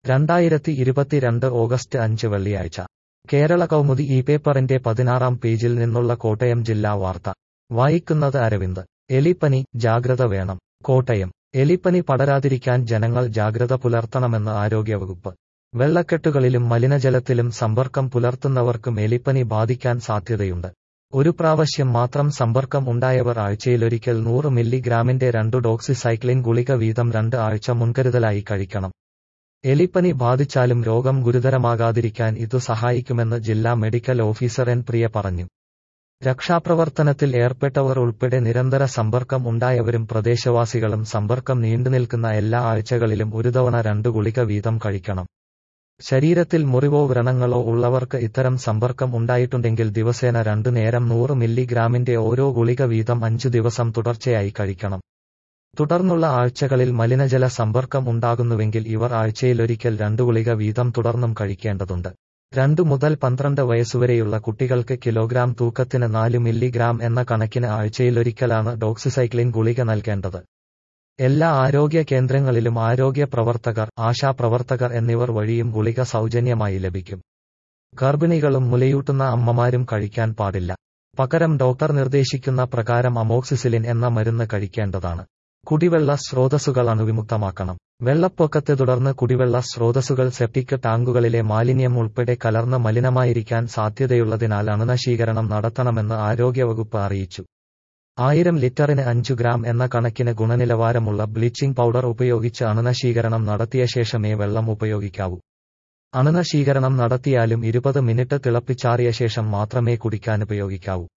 2022 August 5 വെള്ളിയാഴ്ച കേരള കൗമുദി ഈ പേപ്പറിന്റെ 16-ാം പേജിൽ നിന്നുള്ള കോട്ടയം ജില്ലാ വാർത്ത വായിക്കുന്നത് അരവിന്ദ്. എലിപ്പനി ജാഗ്രത വേണം. കോട്ടയം. എലിപ്പനി പടരാതിരിക്കാൻ ജനങ്ങൾ ജാഗ്രത പുലർത്തണമെന്ന് ആരോഗ്യവകുപ്പ്. വെള്ളക്കെട്ടുകളിലും മലിനജലത്തിലും സമ്പർക്കം പുലർത്തുന്നവർക്കും എലിപ്പനി ബാധിക്കാൻ സാധ്യതയുണ്ട്. ഒരു പ്രാവശ്യം മാത്രം സമ്പർക്കം ഉണ്ടായവർ ആഴ്ചയിലൊരിക്കൽ 100 മില്ലിഗ്രാമിന്റെ 2 ഡോക്സിസൈക്ലിൻ ഗുളിക വീതം 2 ആഴ്ച മുൻകരുതലായി കഴിക്കണം. എലിപ്പനി ബാധിച്ചാലും രോഗം ഗുരുതരമാകാതിരിക്കാൻ ഇതു സഹായിക്കുമെന്ന് ജില്ലാ മെഡിക്കൽ ഓഫീസർ എൻ പ്രിയ പറഞ്ഞു. രക്ഷാപ്രവർത്തനത്തിൽ ഏർപ്പെട്ടവർ ഉൾപ്പെടെ നിരന്തര സമ്പർക്കം ഉണ്ടായവരും പ്രദേശവാസികളും സമ്പർക്കം നീണ്ടുനിൽക്കുന്ന എല്ലാ ആഴ്ചകളിലും ഒരു തവണ 2 ഗുളിക വീതം കഴിക്കണം. ശരീരത്തിൽ മുറിവോ വ്രണങ്ങളോ ഉള്ളവർക്ക് ഇത്തരം സമ്പർക്കം ഉണ്ടായിട്ടുണ്ടെങ്കിൽ ദിവസേന 2 നേരം 100 മില്ലിഗ്രാമിന്റെ ഓരോ ഗുളിക വീതം 5 ദിവസം തുടർച്ചയായി കഴിക്കണം. തുടർന്നുള്ള ആഴ്ചകളിൽ മലിനജല സമ്പർക്കം ഉണ്ടാകുന്നുവെങ്കിൽ ഇവർ ആഴ്ചയിലൊരിക്കൽ 2 ഗുളിക വീതം തുടർന്നും കഴിക്കേണ്ടതുണ്ട്. 2 മുതൽ 12 വയസ്സുവരെയുള്ള കുട്ടികൾക്ക് കിലോഗ്രാം തൂക്കത്തിന് 4 മില്ലിഗ്രാം എന്ന കണക്കിന് ആഴ്ചയിലൊരിക്കലാണ് ഡോക്സിസൈക്ലിൻ ഗുളിക നൽകേണ്ടത്. എല്ലാ ആരോഗ്യ കേന്ദ്രങ്ങളിലും ആരോഗ്യ പ്രവർത്തകർ, ആശാപ്രവർത്തകർ എന്നിവർ വഴിയും ഗുളിക സൗജന്യമായി ലഭിക്കും. ഗർഭിണികളും മുലയൂട്ടുന്ന അമ്മമാരും കഴിക്കാൻ പാടില്ല. പകരം ഡോക്ടർ നിർദ്ദേശിക്കുന്ന പ്രകാരം അമോക്സിസിലിൻ എന്ന മരുന്ന് കഴിക്കേണ്ടതാണ്. കുടിവെള്ള സ്രോതസ്സുകൾ അണുവിമുക്തമാക്കണം. വെള്ളപ്പൊക്കത്തെ തുടർന്ന് കുടിവെള്ള സ്രോതസ്സുകൾ സെപ്റ്റിക് ടാങ്കുകളിലെ മാലിന്യം ഉൾപ്പെടെ കലർന്ന് മലിനമായിരിക്കാൻ സാധ്യതയുള്ളതിനാൽ അണുനശീകരണം നടത്തണമെന്ന് ആരോഗ്യവകുപ്പ് അറിയിച്ചു. 1000 ലിറ്ററിന് 5 ഗ്രാം എന്ന കണക്കിന് ഗുണനിലവാരമുള്ള ബ്ലീച്ചിംഗ് പൗഡർ ഉപയോഗിച്ച് അണുനശീകരണം നടത്തിയ ശേഷമേ വെള്ളം ഉപയോഗിക്കാവൂ. അണുനശീകരണം നടത്തിയാലും 20 മിനിറ്റ് തിളപ്പിച്ചാറിയ ശേഷം മാത്രമേ കുടിക്കാനുപയോഗിക്കാവൂ.